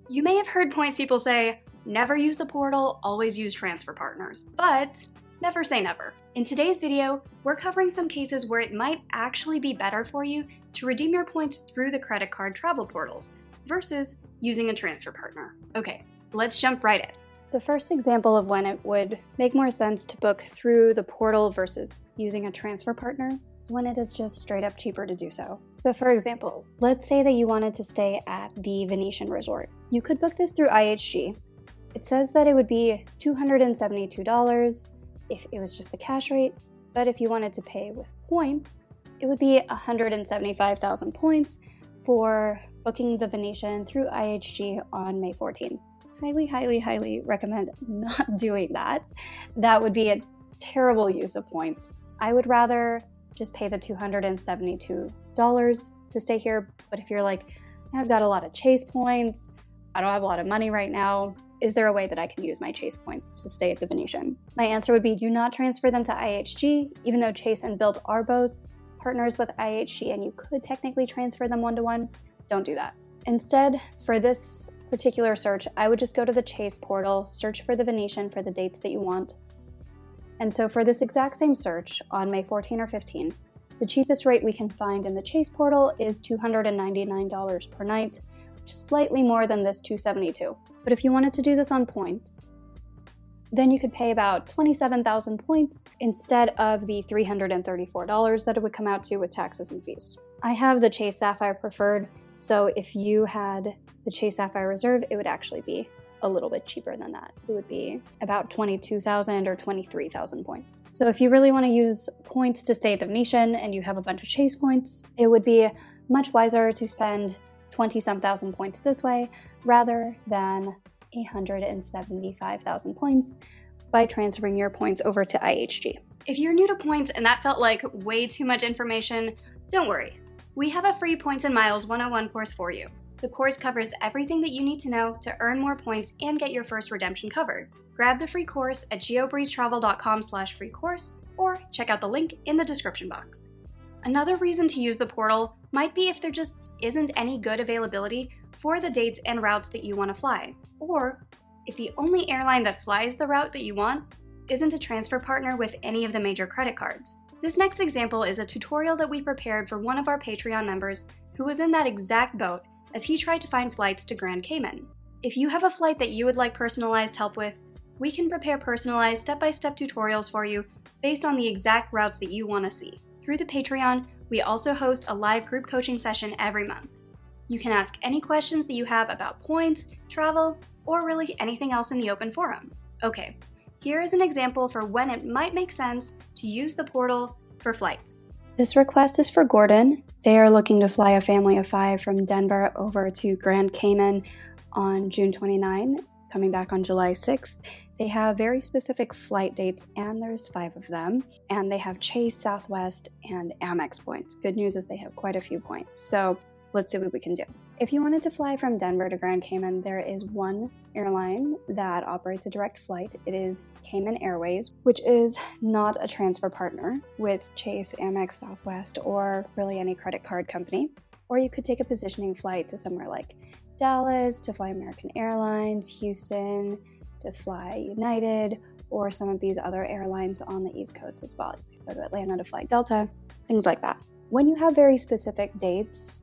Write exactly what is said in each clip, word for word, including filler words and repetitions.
You may have heard points people say, never use the portal, always use transfer partners. But never say never. In today's video, we're covering some cases where it might actually be better for you to redeem your points through the credit card travel portals versus using a transfer partner. Okay, let's jump right in. The first example of when it would make more sense to book through the portal versus using a transfer partner is when it is just straight up cheaper to do so. So for example, let's say that you wanted to stay at the Venetian Resort. You could book this through I H G. It says that it would be two hundred seventy-two dollars if it was just the cash rate, but if you wanted to pay with points, it would be one hundred seventy-five thousand points for booking the Venetian through I H G on May fourteenth. Highly, highly, highly recommend not doing that. That would be a terrible use of points. I would rather just pay the two hundred seventy-two dollars to stay here, but if you're like, I've got a lot of Chase points, I don't have a lot of money right now, is there a way that I can use my Chase points to stay at the Venetian? My answer would be do not transfer them to I H G, even though Chase and Bilt are both partners with I H G and you could technically transfer them one-to-one. Don't do that. Instead, for this particular search, I would just go to the Chase portal, search for the Venetian for the dates that you want. And so for this exact same search on May fourteenth or fifteenth, the cheapest rate we can find in the Chase portal is two hundred ninety-nine dollars per night, which is slightly more than this two hundred seventy-two dollars. But if you wanted to do this on points, then you could pay about twenty-seven thousand points instead of the three hundred thirty-four dollars that it would come out to with taxes and fees. I have the Chase Sapphire Preferred, so if you had the Chase Sapphire Reserve, it would actually be a little bit cheaper than that. It would be about twenty-two thousand or twenty-three thousand points. So if you really want to use points to stay at the Venetian and you have a bunch of Chase points, it would be much wiser to spend twenty-some thousand points this way rather than one hundred seventy-five thousand points by transferring your points over to I H G. If you're new to points and that felt like way too much information, don't worry. We have a free Points and Miles one oh one course for you. The course covers everything that you need to know to earn more points and get your first redemption covered. Grab the free course at geobreezetravel.com slash free course or check out the link in the description box. Another reason to use the portal might be if there just isn't any good availability for the dates and routes that you want to fly, or if the only airline that flies the route that you want isn't a transfer partner with any of the major credit cards. This next example is a tutorial that we prepared for one of our Patreon members who was in that exact boat as he tried to find flights to Grand Cayman. If you have a flight that you would like personalized help with, we can prepare personalized step-by-step tutorials for you based on the exact routes that you want to see. Through the Patreon, we also host a live group coaching session every month. You can ask any questions that you have about points, travel, or really anything else in the open forum. Okay, here is an example for when it might make sense to use the portal for flights. This request is for Gordon. They are looking to fly a family of five from Denver over to Grand Cayman on June twenty-ninth, coming back on July sixth. They have very specific flight dates, and there's five of them. And they have Chase, Southwest, and Amex points. Good news is they have quite a few points. So let's see what we can do. If you wanted to fly from Denver to Grand Cayman, there is one airline that operates a direct flight. It is Cayman Airways, which is not a transfer partner with Chase, Amex, Southwest, or really any credit card company. Or you could take a positioning flight to somewhere like Dallas to fly American Airlines, Houston to fly United, or some of these other airlines on the East Coast as well. You could go to Atlanta to fly Delta, things like that. When you have very specific dates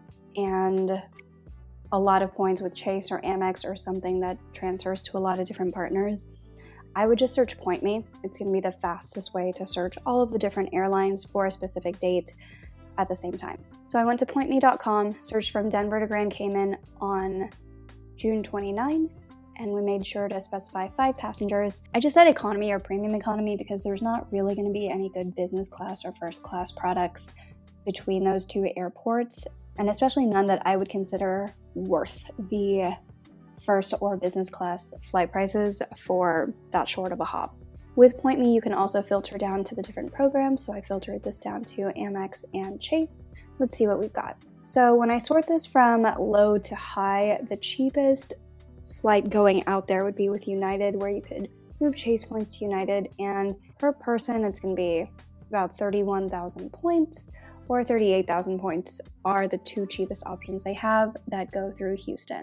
and a lot of points with Chase or Amex or something that transfers to a lot of different partners, I would just search Point Me. It's going to be the fastest way to search all of the different airlines for a specific date at the same time. So I went to point me dot com, searched from Denver to Grand Cayman on June twenty-ninth, and we made sure to specify five passengers. I just said economy or premium economy because there's not really going to be any good business class or first class products between those two airports, and especially none that I would consider worth the first or business class flight prices for that short of a hop. With Point Me, you can also filter down to the different programs, so I filtered this down to Amex and Chase. Let's see what we've got. So when I sort this from low to high, the cheapest flight going out there would be with United, where you could move Chase points to United, and per person it's going to be about thirty-one thousand points, or thirty-eight thousand points are the two cheapest options they have that go through Houston.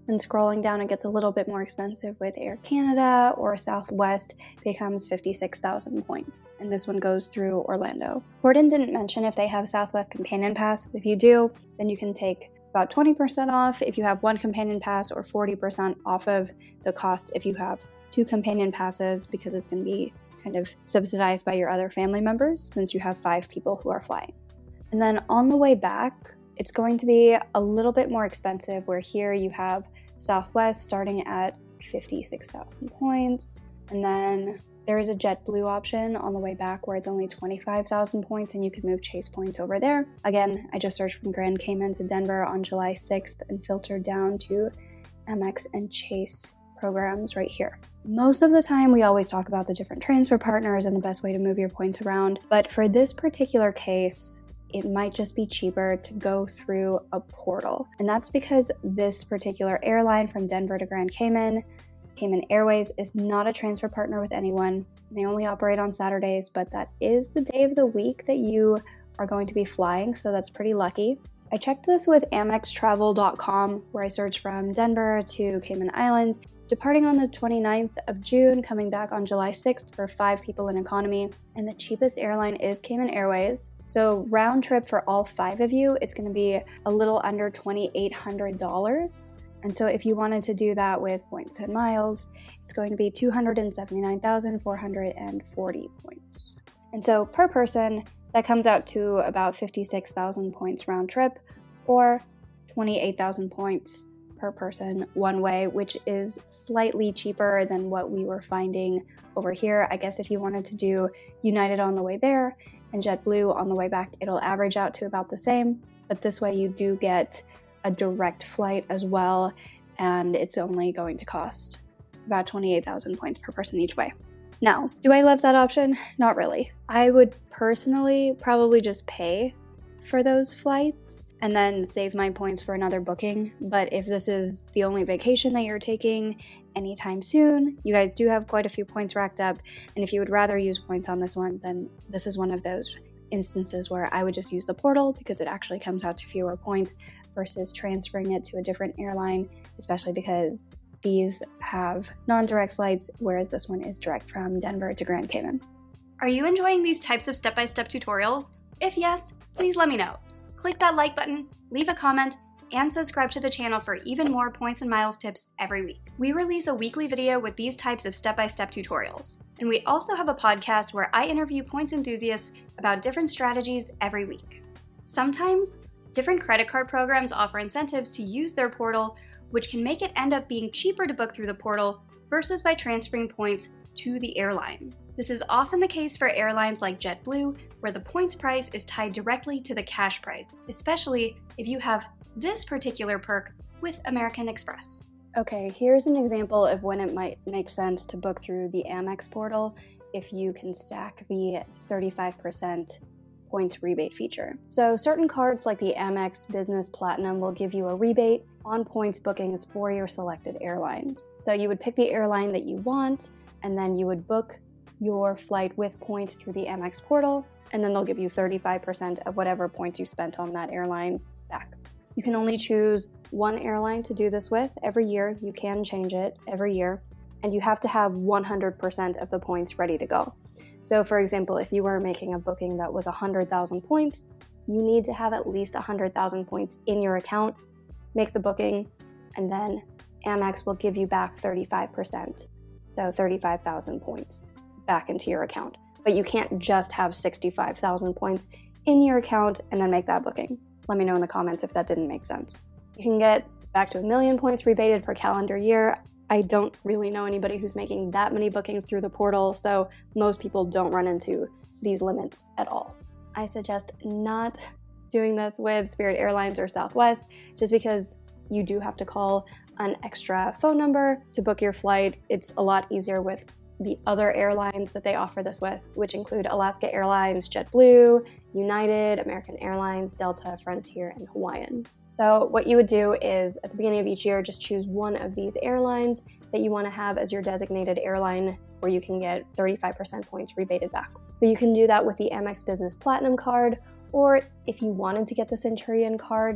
And scrolling down, it gets a little bit more expensive with Air Canada or Southwest, becomes fifty-six thousand points. And this one goes through Orlando. Gordon didn't mention if they have Southwest Companion Pass. If you do, then you can take about twenty percent off if you have one Companion Pass, or forty percent off of the cost if you have two Companion Passes, because it's going to be kind of subsidized by your other family members since you have five people who are flying. And then on the way back, it's going to be a little bit more expensive, where here you have Southwest starting at fifty-six thousand points, and then there is a JetBlue option on the way back where it's only twenty-five thousand points, and you can move Chase points over there. Again, I just searched from Grand Cayman to Denver on July sixth and filtered down to Amex and Chase programs right here. Most of the time, we always talk about the different transfer partners and the best way to move your points around, but for this particular case, it might just be cheaper to go through a portal. And that's because this particular airline from Denver to Grand Cayman, Cayman Airways, is not a transfer partner with anyone. They only operate on Saturdays, but that is the day of the week that you are going to be flying, so that's pretty lucky. I checked this with Amex Travel dot com, where I searched from Denver to Cayman Islands, departing on the twenty-ninth of June, coming back on July sixth for five people in economy, and the cheapest airline is Cayman Airways. So round trip for all five of you, it's going to be a little under twenty-eight hundred dollars. And so if you wanted to do that with points and miles, it's going to be two hundred seventy-nine thousand four hundred forty points. And so per person, that comes out to about fifty-six thousand points round trip, or twenty-eight thousand points per person one way, which is slightly cheaper than what we were finding over here. I guess if you wanted to do United on the way there and JetBlue on the way back, it'll average out to about the same, but this way you do get a direct flight as well, and it's only going to cost about twenty-eight thousand points per person each way. Now, do I love that option? Not really. I would personally probably just pay for those flights and then save my points for another booking, but if this is the only vacation that you're taking anytime soon, you guys do have quite a few points racked up, and if you would rather use points on this one, then this is one of those instances where I would just use the portal, because it actually comes out to fewer points versus transferring it to a different airline, especially because these have non-direct flights, whereas this one is direct from Denver to Grand Cayman. Are you enjoying these types of step-by-step tutorials? If yes, please let me know. Click that like button, leave a comment, and subscribe to the channel for even more points and miles tips every week. We release a weekly video with these types of step-by-step tutorials. And we also have a podcast where I interview points enthusiasts about different strategies every week. Sometimes, different credit card programs offer incentives to use their portal, which can make it end up being cheaper to book through the portal versus by transferring points to the airline. This is often the case for airlines like JetBlue, where the points price is tied directly to the cash price, especially if you have this particular perk with American Express. Okay, here's an example of when it might make sense to book through the Amex portal if you can stack the thirty-five percent points rebate feature. So certain cards like the Amex Business Platinum will give you a rebate on points bookings for your selected airline. So you would pick the airline that you want, and then you would book your flight with points through the Amex portal, and then they'll give you thirty-five percent of whatever points you spent on that airline back. You can only choose one airline to do this with every year. You can change it every year, and you have to have one hundred percent of the points ready to go. So for example, if you were making a booking that was one hundred thousand points, you need to have at least one hundred thousand points in your account, make the booking, and then Amex will give you back thirty-five percent. So thirty-five thousand points back into your account. But you can't just have sixty-five thousand points in your account and then make that booking. Let me know in the comments if that didn't make sense. You can get back to a million points rebated per calendar year. I don't really know anybody who's making that many bookings through the portal, so most people don't run into these limits at all. I suggest not doing this with Spirit Airlines or Southwest, just because you do have to call an extra phone number to book your flight. It's a lot easier with the other airlines that they offer this with, which include Alaska Airlines, JetBlue, United, American Airlines, Delta, Frontier, and Hawaiian. So what you would do is at the beginning of each year, just choose one of these airlines that you want to have as your designated airline where you can get thirty-five percent points rebated back. So you can do that with the Amex Business Platinum card, or if you wanted to get the Centurion card,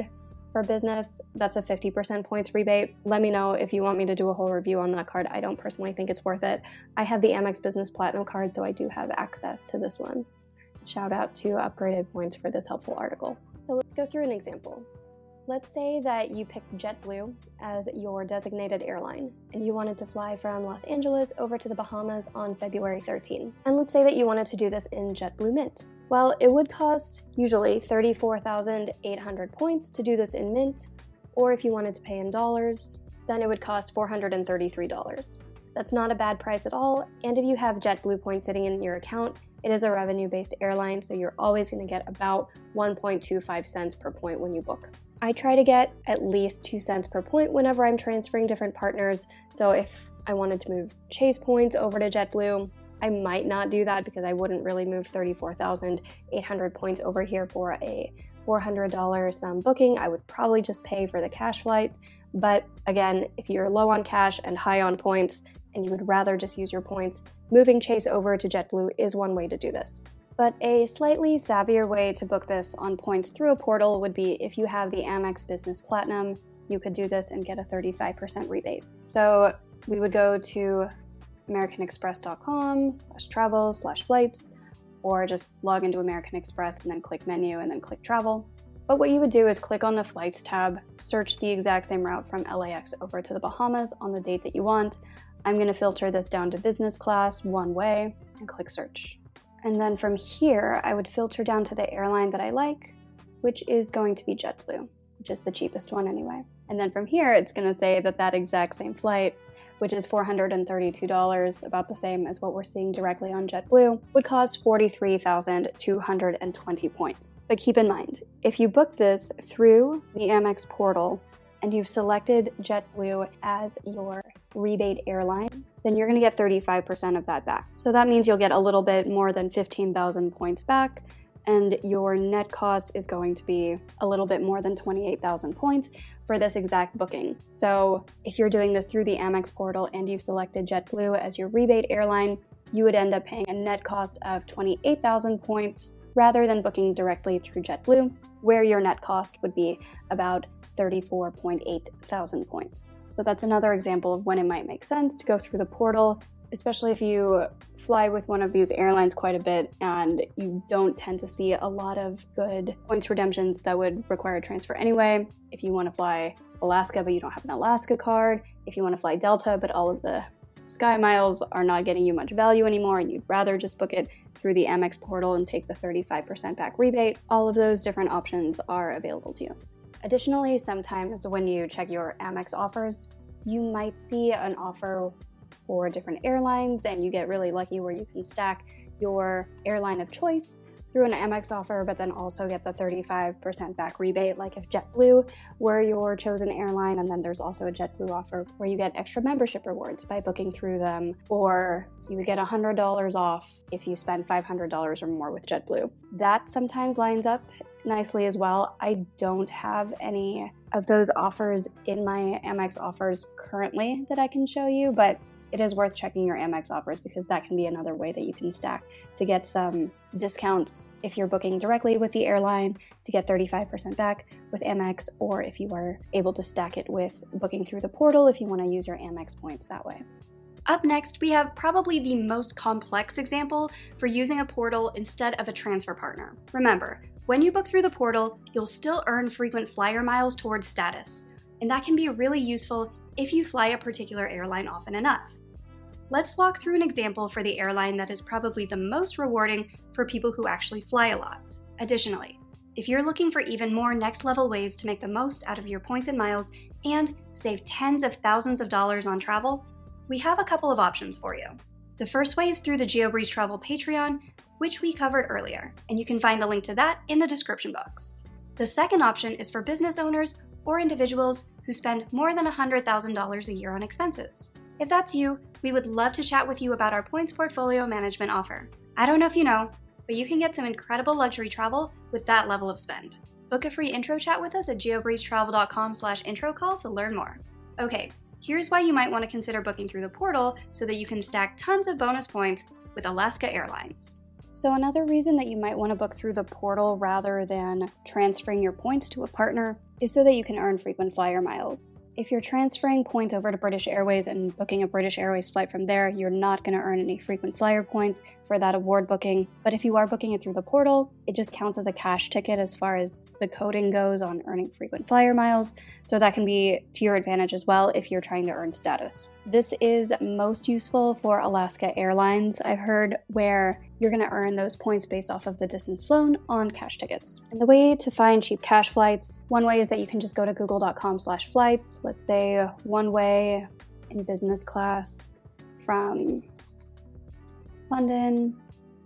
For business, that's a fifty percent points rebate. Let me know if you want me to do a whole review on that card. I don't personally think it's worth it. I have the Amex Business Platinum card, so I do have access to this one. Shout out to Upgraded Points for this helpful article. So let's go through an example. Let's say that you picked JetBlue as your designated airline, and you wanted to fly from Los Angeles over to the Bahamas on February thirteenth. And let's say that you wanted to do this in JetBlue Mint. Well, it would cost usually thirty-four thousand eight hundred points to do this in Mint, or if you wanted to pay in dollars, then it would cost four hundred thirty-three dollars. That's not a bad price at all, and if you have JetBlue points sitting in your account, it is a revenue-based airline, so you're always going to get about one point two five cents per point when you book. I try to get at least two cents per point whenever I'm transferring different partners, so if I wanted to move Chase points over to JetBlue, I might not do that because I wouldn't really move thirty-four thousand eight hundred points over here for a four hundred dollars um, booking. I would probably just pay for the cash flight. But again, if you're low on cash and high on points, and you would rather just use your points, moving Chase over to JetBlue is one way to do this. But a slightly savvier way to book this on points through a portal would be if you have the Amex Business Platinum, you could do this and get a thirty-five percent rebate. So we would go to americanexpress.com slash travel slash flights, or just log into American Express and then click menu and then click travel. But what you would do is click on the flights tab, search the exact same route from L A X over to the Bahamas on the date that you want. I'm going to filter this down to business class one way and click search. And then from here, I would filter down to the airline that I like, which is going to be JetBlue, which is the cheapest one anyway. And then from here, it's going to say that that exact same flight, which is four hundred thirty-two dollars, about the same as what we're seeing directly on JetBlue, would cost forty-three thousand two hundred twenty points. But keep in mind, if you book this through the Amex portal and you've selected JetBlue as your rebate airline, then you're going to get thirty-five percent of that back. So that means you'll get a little bit more than fifteen thousand points back, and your net cost is going to be a little bit more than twenty-eight thousand points for this exact booking. So if you're doing this through the Amex portal and you've selected JetBlue as your rebate airline, you would end up paying a net cost of twenty-eight thousand points rather than booking directly through JetBlue, where your net cost would be about thirty-four point eight thousand points. So that's another example of when it might make sense to go through the portal, especially if you fly with one of these airlines quite a bit and you don't tend to see a lot of good points redemptions that would require a transfer anyway. If you want to fly Alaska but you don't have an Alaska card, if you want to fly Delta but all of the Sky miles are not getting you much value anymore and you'd rather just book it through the Amex portal and take the thirty-five percent back rebate, all of those different options are available to you. Additionally, sometimes when you check your Amex offers, you might see an offer for different airlines and you get really lucky where you can stack your airline of choice through an Amex offer, but then also get the thirty-five percent back rebate, like if JetBlue were your chosen airline, and then there's also a JetBlue offer where you get extra membership rewards by booking through them, or you would get one hundred dollars off if you spend five hundred dollars or more with JetBlue. That sometimes lines up nicely as well. I don't have any of those offers in my Amex offers currently that I can show you, but it is worth checking your Amex offers because that can be another way that you can stack to get some discounts if you're booking directly with the airline to get thirty-five percent back with Amex, or if you are able to stack it with booking through the portal if you want to use your Amex points that way. Up next, we have probably the most complex example for using a portal instead of a transfer partner. Remember, when you book through the portal, you'll still earn frequent flyer miles towards status, and that can be really useful if you fly a particular airline often enough. Let's walk through an example for the airline that is probably the most rewarding for people who actually fly a lot. Additionally, if you're looking for even more next-level ways to make the most out of your points and miles and save tens of thousands of dollars on travel, we have a couple of options for you. The first way is through the GeoBreeze Travel Patreon, which we covered earlier, and you can find the link to that in the description box. The second option is for business owners or individuals who spend more than one hundred thousand dollars a year on expenses. If that's you, we would love to chat with you about our points portfolio management offer. I don't know if you know, but you can get some incredible luxury travel with that level of spend. Book a free intro chat with us at geobreezetravel.com slash intro call to learn more. Okay, here's why you might want to consider booking through the portal so that you can stack tons of bonus points with Alaska Airlines. So another reason that you might want to book through the portal rather than transferring your points to a partner is so that you can earn frequent flyer miles. If you're transferring points over to British Airways and booking a British Airways flight from there, you're not going to earn any frequent flyer points for that award booking. But if you are booking it through the portal, it just counts as a cash ticket as far as the coding goes on earning frequent flyer miles. So that can be to your advantage as well if you're trying to earn status. This is most useful for Alaska Airlines, I've heard, where you're going to earn those points based off of the distance flown on cash tickets. And the way to find cheap cash flights, one way is that you can just go to google dot com slash flights. Let's say one way in business class from London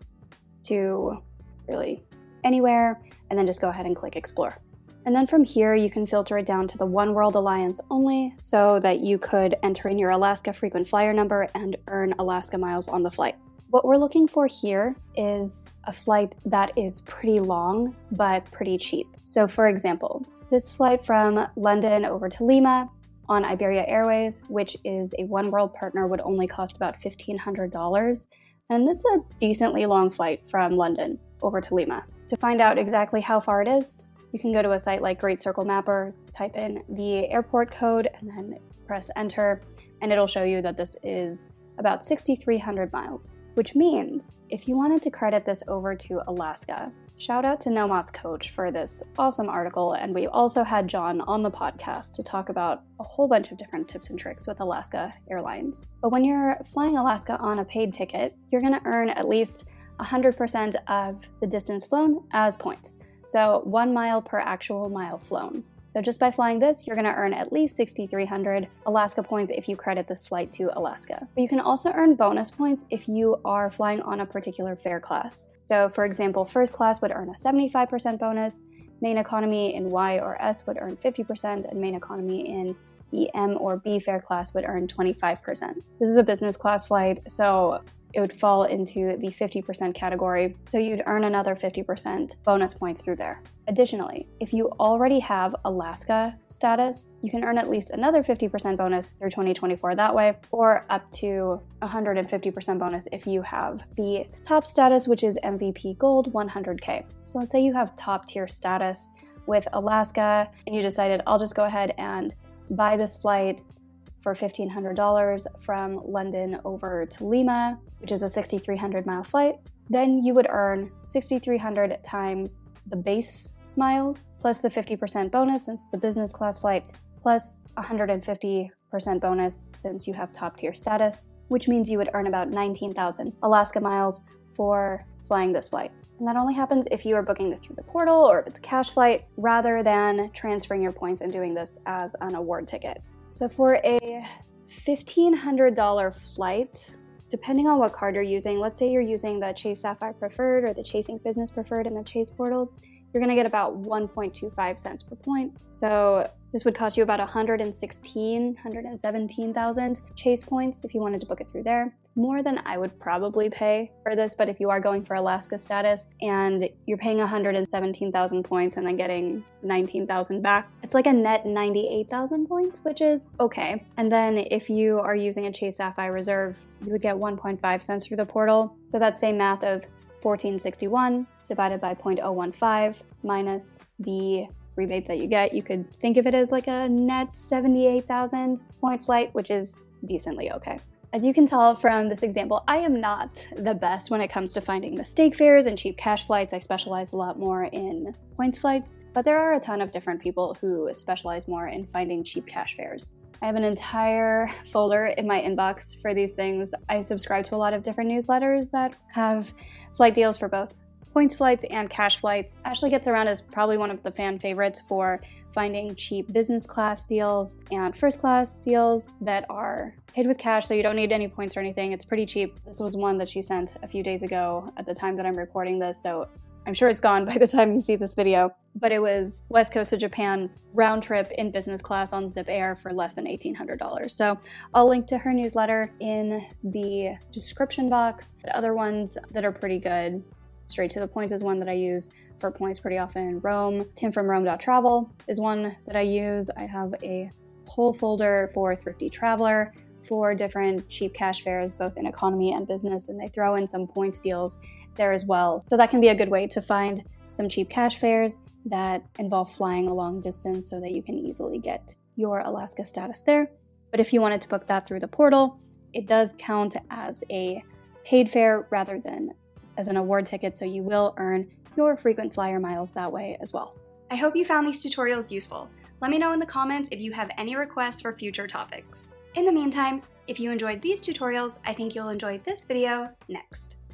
to really anywhere, and then just go ahead and click explore. And then from here, you can filter it down to the One World Alliance only so that you could enter in your Alaska frequent flyer number and earn Alaska miles on the flight. What we're looking for here is a flight that is pretty long, but pretty cheap. So for example, this flight from London over to Lima on Iberia Airways, which is a One World partner, would only cost about fifteen hundred dollars. And it's a decently long flight from London over to Lima. To find out exactly how far it is, you can go to a site like Great Circle Mapper, type in the airport code, and then press enter, and it'll show you that this is about six thousand three hundred miles. Which means, if you wanted to credit this over to Alaska, shout out to Nomos Coach for this awesome article, and we also had John on the podcast to talk about a whole bunch of different tips and tricks with Alaska Airlines. But when you're flying Alaska on a paid ticket, you're going to earn at least one hundred percent of the distance flown as points. So one mile per actual mile flown. So just by flying this, you're going to earn at least six thousand three hundred Alaska points if you credit this flight to Alaska. But you can also earn bonus points if you are flying on a particular fare class. So for example, first class would earn a seventy-five percent bonus, main economy in Y or S would earn fifty percent, and main economy in the M or B fare class would earn twenty-five percent. This is a business class flight, so it would fall into the fifty percent category, so you'd earn another fifty percent bonus points through there. Additionally, if you already have Alaska status, you can earn at least another fifty percent bonus through twenty twenty-four that way, or up to one hundred fifty percent bonus if you have the top status, which is M V P Gold one hundred K. So let's say you have top tier status with Alaska, and you decided, I'll just go ahead and buy this flight for fifteen hundred dollars from London over to Lima, which is a six thousand three hundred mile flight, then you would earn six thousand three hundred times the base miles plus the fifty percent bonus since it's a business class flight, plus one hundred fifty percent bonus since you have top tier status, which means you would earn about nineteen thousand Alaska miles for flying this flight. And that only happens if you are booking this through the portal or if it's a cash flight, rather than transferring your points and doing this as an award ticket. So for a fifteen hundred dollars flight, depending on what card you're using, let's say you're using the Chase Sapphire Preferred or the Chase Ink Business Preferred in the Chase portal, you're going to get about one point two five cents per point. So this would cost you about one hundred sixteen, one hundred seventeen thousand Chase points if you wanted to book it through there. More than I would probably pay for this, but if you are going for Alaska status and you're paying one hundred seventeen thousand points and then getting nineteen thousand back, it's like a net ninety-eight thousand points, which is okay. And then if you are using a Chase Sapphire Reserve, you would get one point five cents through the portal. So that same math of fourteen sixty-one divided by zero point zero one five minus the rebate that you get, you could think of it as like a net seventy-eight thousand point flight, which is decently okay. As you can tell from this example, I am not the best when it comes to finding mistake fares and cheap cash flights. I specialize a lot more in points flights, but there are a ton of different people who specialize more in finding cheap cash fares. I have an entire folder in my inbox for these things. I subscribe to a lot of different newsletters that have flight deals for both points flights and cash flights. Ashley Gets Around is probably one of the fan favorites for finding cheap business class deals and first class deals that are paid with cash, so you don't need any points or anything. It's pretty cheap. This was one that she sent a few days ago at the time that I'm recording this, so I'm sure it's gone by the time you see this video. But it was West Coast of Japan round trip in business class on Zip Air for less than eighteen hundred dollars. So I'll link to her newsletter in the description box. The other ones that are pretty good, Straight to the Points is one that I use for points pretty often. Rome, Tim from Rome dot travel is one that I use. I have a whole folder for Thrifty Traveler for different cheap cash fares, both in economy and business, and they throw in some points deals there as well. So that can be a good way to find some cheap cash fares that involve flying a long distance so that you can easily get your Alaska status there. But if you wanted to book that through the portal, it does count as a paid fare rather than as an award ticket, so you will earn your frequent flyer miles that way as well. I hope you found these tutorials useful. Let me know in the comments if you have any requests for future topics. In the meantime, if you enjoyed these tutorials, I think you'll enjoy this video next.